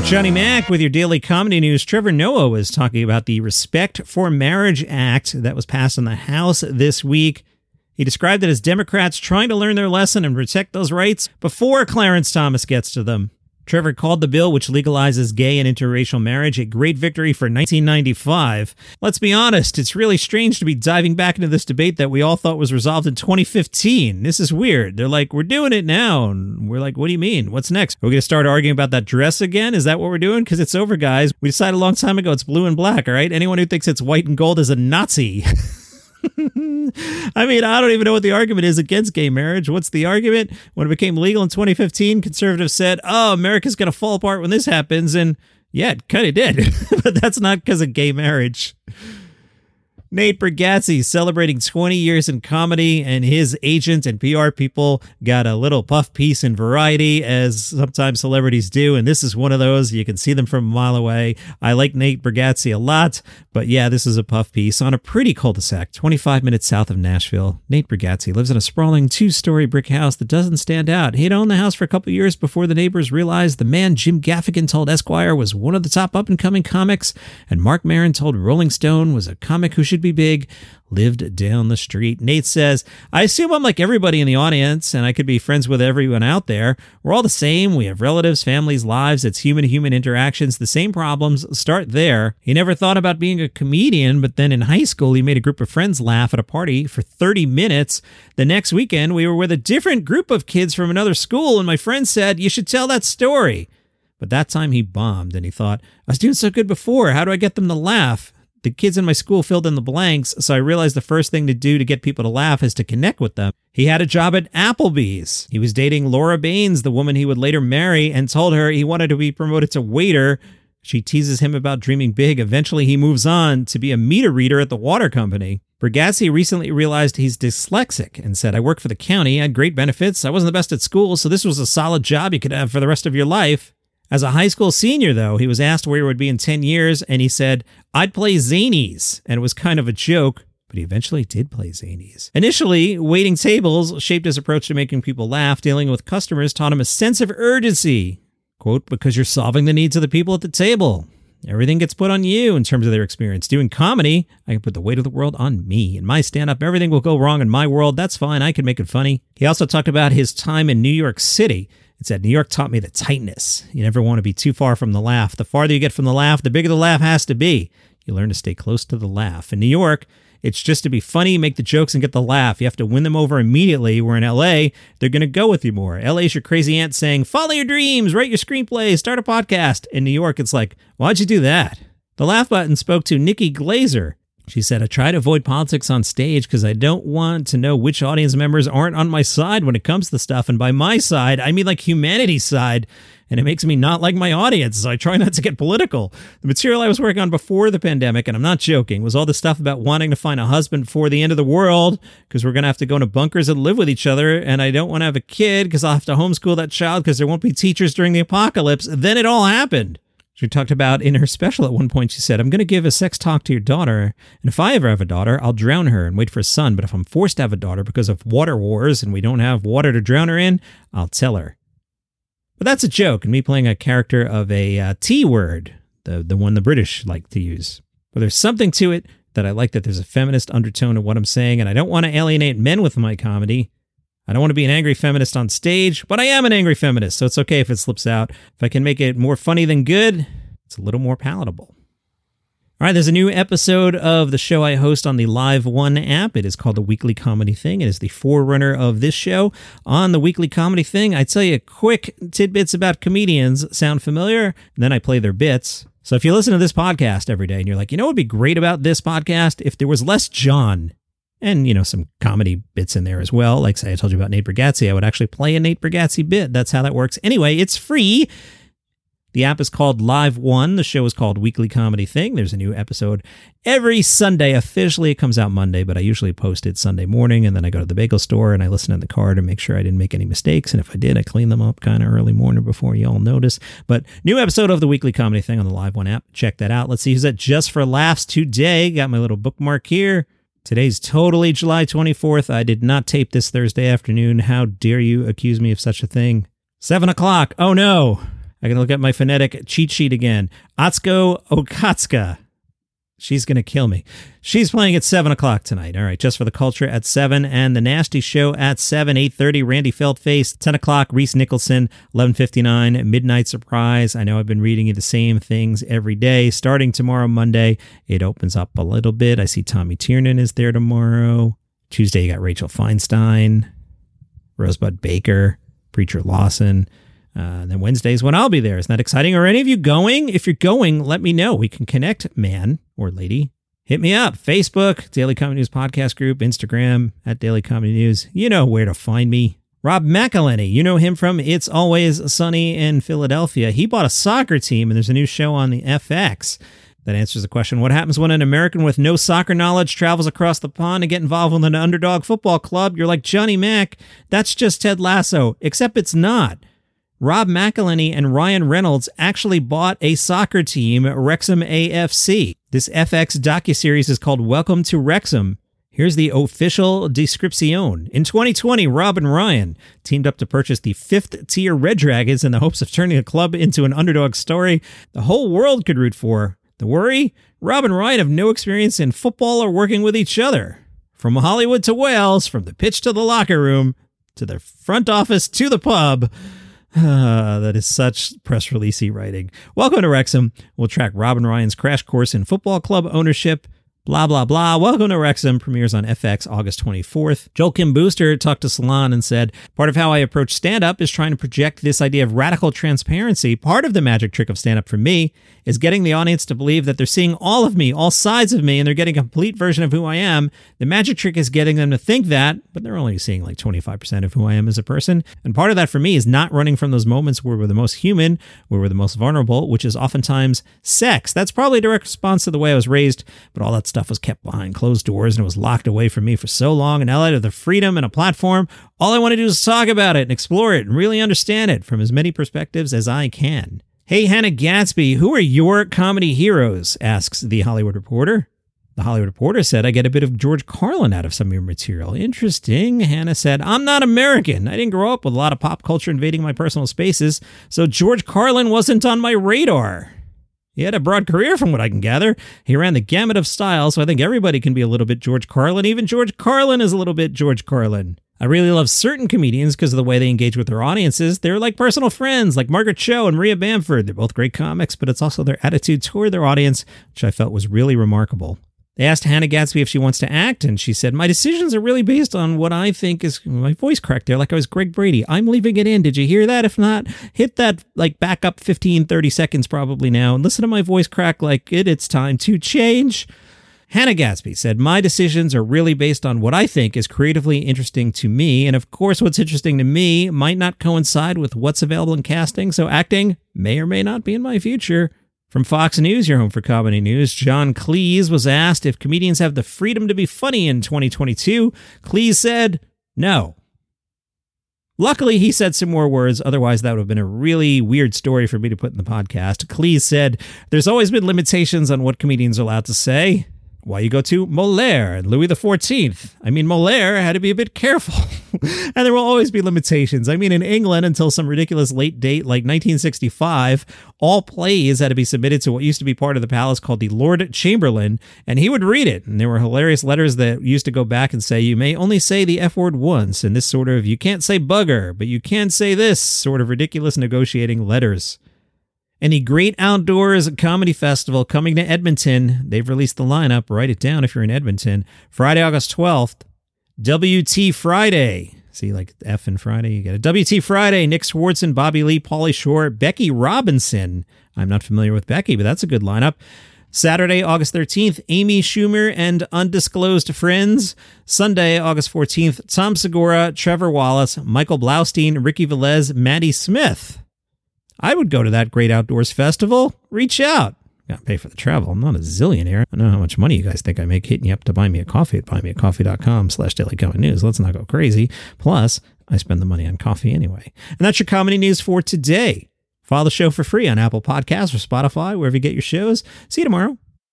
Johnny Mac with your daily comedy news. Trevor Noah was talking about the Respect for Marriage Act that was passed in the House this week. He described it as Democrats trying to learn their lesson and protect those rights before Clarence Thomas gets to them. Trevor called the bill, which legalizes gay and interracial marriage, a great victory for 1995. Let's be honest, it's really strange to be diving back into this debate that we all thought was resolved in 2015. This is weird. They're like, we're doing it now. And we're like, what do you mean? What's next? Are we going to start arguing about that dress again? Is that what we're doing? Because it's over, guys. We decided a long time ago it's blue and black, all right? Anyone who thinks it's white and gold is a Nazi. I mean, I don't even know what the argument is against gay marriage. What's the argument? When it became legal in 2015, conservatives said, oh, America's going to fall apart when this happens. And yeah, it kind of did. But that's not because of gay marriage. Nate Bargatze celebrating 20 years in comedy, and his agent and PR people got a little puff piece in Variety, as sometimes celebrities do, and this is one of those. You can see them from a mile away. I like Nate Bargatze a lot, but yeah, this is a puff piece on a pretty cul-de-sac 25 minutes south of Nashville. Nate Bargatze lives in a sprawling 2-story brick house that doesn't stand out. He'd owned the house for a couple years before the neighbors realized the man Jim Gaffigan told Esquire was one of the top up-and-coming comics, and Mark Maron told Rolling Stone was a comic who should be big, lived down the street. Nate says, I assume I'm like everybody in the audience, and I could be friends with everyone out there. We're all the same. We have relatives, families, lives. It's human-to-human interactions. The same problems start there. He never thought about being a comedian, but then in high school, he made a group of friends laugh at a party for 30 minutes. The next weekend, we were with a different group of kids from another school, and my friend said, you should tell that story. But that time he bombed, and he thought, I was doing so good before. How do I get them to laugh? The kids in my school filled in the blanks, so I realized the first thing to do to get people to laugh is to connect with them. He had a job at Applebee's. He was dating Laura Baines, the woman he would later marry, and told her he wanted to be promoted to waiter. She teases him about dreaming big. Eventually, he moves on to be a meter reader at the water company. Bargatze recently realized he's dyslexic and said, I work for the county, I had great benefits, I wasn't the best at school, so this was a solid job you could have for the rest of your life. As a high school senior, though, he was asked where he would be in 10 years, and he said, I'd play Zanies. And it was kind of a joke, but he eventually did play Zanies. Initially, waiting tables shaped his approach to making people laugh. Dealing with customers taught him a sense of urgency. Quote, because you're solving the needs of the people at the table. Everything gets put on you in terms of their experience. Doing comedy, I can put the weight of the world on me. In my stand-up, everything will go wrong in my world. That's fine. I can make it funny. He also talked about his time in New York City. It said, New York taught me the tightness. You never want to be too far from the laugh. The farther you get from the laugh, the bigger the laugh has to be. You learn to stay close to the laugh. In New York, it's just to be funny, make the jokes, and get the laugh. You have to win them over immediately, where in L.A., they're going to go with you more. L.A.'s your crazy aunt saying, follow your dreams, write your screenplay, start a podcast. In New York, it's like, why'd you do that? The laugh button spoke to Nikki Glazer. She said, I try to avoid politics on stage because I don't want to know which audience members aren't on my side when it comes to stuff. And by my side, I mean like humanity's side. And it makes me not like my audience, so I try not to get political. The material I was working on before the pandemic, and I'm not joking, was all the stuff about wanting to find a husband before the end of the world because we're going to have to go into bunkers and live with each other. And I don't want to have a kid because I'll have to homeschool that child because there won't be teachers during the apocalypse. Then it all happened. She talked about in her special at one point, she said, I'm going to give a sex talk to your daughter, and if I ever have a daughter, I'll drown her and wait for a son. But if I'm forced to have a daughter because of water wars and we don't have water to drown her in, I'll tell her. But that's a joke, and me playing a character of a T word, the one the British like to use. But there's something to it that I like, that there's a feminist undertone to what I'm saying, and I don't want to alienate men with my comedy. I don't want to be an angry feminist on stage, but I am an angry feminist, so it's okay if it slips out. If I can make it more funny than good, it's a little more palatable. All right, there's a new episode of the show I host on the Live One app. It is called The Weekly Comedy Thing. It is the forerunner of this show. On The Weekly Comedy Thing, I tell you quick tidbits about comedians. Sound familiar? And then I play their bits. So if you listen to this podcast every day and you're like, you know what would be great about this podcast? If there was less John. And, you know, some comedy bits in there as well. Like, say, I told you about Nate Bargatze. I would actually play a Nate Bargatze bit. That's how that works. Anyway, it's free. The app is called Live One. The show is called Weekly Comedy Thing. There's a new episode every Sunday. Officially, it comes out Monday, but I usually post it Sunday morning, and then I go to the bagel store and I listen in the car to make sure I didn't make any mistakes. And if I did, I clean them up kind of early morning before you all notice. But new episode of the Weekly Comedy Thing on the Live One app. Check that out. Let's see who's at Just for Laughs today. Got my little bookmark here. Today's totally July 24th. I did not tape this Thursday afternoon. How dare you accuse me of such a thing? 7 o'clock. Oh no. I can look at my phonetic cheat sheet again. Atsuko Okatsuka. She's going to kill me. She's playing at 7 o'clock tonight. All right, Just for the Culture at 7, and The Nasty Show at 7, 8:30, Randy Feldface, 10 o'clock, Reese Nicholson, 11:59, Midnight Surprise. I know I've been reading you the same things every day. Starting tomorrow, Monday, it opens up a little bit. I see Tommy Tiernan is there tomorrow. Tuesday, you got Rachel Feinstein, Rosebud Baker, Preacher Lawson. Then Wednesdays when I'll be there. Isn't that exciting? Are any of you going? If you're going, let me know. We can connect, man or lady. Hit me up. Facebook, Daily Comedy News Podcast Group, Instagram, at Daily Comedy News. You know where to find me. Rob McElhenney, you know him from It's Always Sunny in Philadelphia. He bought a soccer team, and there's a new show on the FX that answers the question, what happens when an American with no soccer knowledge travels across the pond to get involved with an underdog football club? You're like, Johnny Mac, that's just Ted Lasso, except it's not. Rob McElhenney and Ryan Reynolds actually bought a soccer team, Wrexham AFC. This FX docuseries is called Welcome to Wrexham. Here's the official description. In 2020, Rob and Ryan teamed up to purchase the 5th-tier Red Dragons in the hopes of turning a club into an underdog story the whole world could root for. The worry? Rob and Ryan have no experience in football or working with each other. From Hollywood to Wales, from the pitch to the locker room, to the front office to the pub. That is such press release-y writing. Welcome to Wrexham. We'll track Rob and Ryan's crash course in football club ownership. Blah, blah, blah. Welcome to Wrexham premieres on FX August 24th. Joel Kim Booster talked to Salon and said, part of how I approach stand-up is trying to project this idea of radical transparency. Part of the magic trick of stand-up for me is getting the audience to believe that they're seeing all of me, all sides of me, and they're getting a complete version of who I am. The magic trick is getting them to think that, but they're only seeing like 25% of who I am as a person. And part of that for me is not running from those moments where we're the most human, where we're the most vulnerable, which is oftentimes sex. That's probably a direct response to the way I was raised, but all that stuff was kept behind closed doors and it was locked away from me for so long. And now that I have the freedom and a platform, all I want to do is talk about it and explore it and really understand it from as many perspectives as I can. Hey, Hannah Gadsby, who are your comedy heroes? Asks The Hollywood Reporter. The Hollywood Reporter said, I get a bit of George Carlin out of some of your material. Interesting. Hannah said, I'm not American. I didn't grow up with a lot of pop culture invading my personal spaces, so George Carlin wasn't on my radar. He had a broad career from what I can gather. He ran the gamut of styles, so I think everybody can be a little bit George Carlin. Even George Carlin is a little bit George Carlin. I really love certain comedians because of the way they engage with their audiences. They're like personal friends, like Margaret Cho and Maria Bamford. They're both great comics, but it's also their attitude toward their audience, which I felt was really remarkable. They asked Hannah Gadsby if she wants to act, and she said, my decisions are really based on what I think is... My voice cracked there like I was Greg Brady. I'm leaving it in. Did you hear that? If not, hit that back up 15, 30 seconds probably now, and listen to my voice crack like it's time to change. Hannah Gadsby said, my decisions are really based on what I think is creatively interesting to me, and of course what's interesting to me might not coincide with what's available in casting, so acting may or may not be in my future. From Fox News, your home for comedy news, John Cleese was asked if comedians have the freedom to be funny in 2022. Cleese said, no. Luckily, he said some more words, otherwise that would have been a really weird story for me to put in the podcast. Cleese said, there's always been limitations on what comedians are allowed to say. Why you go to Molière and Louis XIV? I mean, Molière had to be a bit careful. And there will always be limitations. I mean, in England, until some ridiculous late date like 1965, all plays had to be submitted to what used to be part of the palace called the Lord Chamberlain, and he would read it. And there were hilarious letters that used to go back and say, you may only say the F word once, and this sort of, you can't say bugger, but you can say this sort of ridiculous negotiating letters. And the Great Outdoors Comedy Festival coming to Edmonton. They've released the lineup. Write it down if you're in Edmonton. Friday, August 12th. WT Friday. See, like F in Friday, you get it. WT Friday. Nick Swartzen, Bobby Lee, Pauly Shore, Becky Robinson. I'm not familiar with Becky, but that's a good lineup. Saturday, August 13th, Amy Schumer and Undisclosed Friends. Sunday, August 14th, Tom Segura, Trevor Wallace, Michael Blaustein, Ricky Velez, Maddie Smith. I would go to that Great Outdoors Festival. Reach out. Got to pay for the travel. I'm not a zillionaire. I know how much money you guys think I make hitting you up to buy me a coffee at buymeacoffee.com/dailycomedynews. Let's not go crazy. Plus, I spend the money on coffee anyway. And that's your comedy news for today. Follow the show for free on Apple Podcasts or Spotify, wherever you get your shows. See you tomorrow.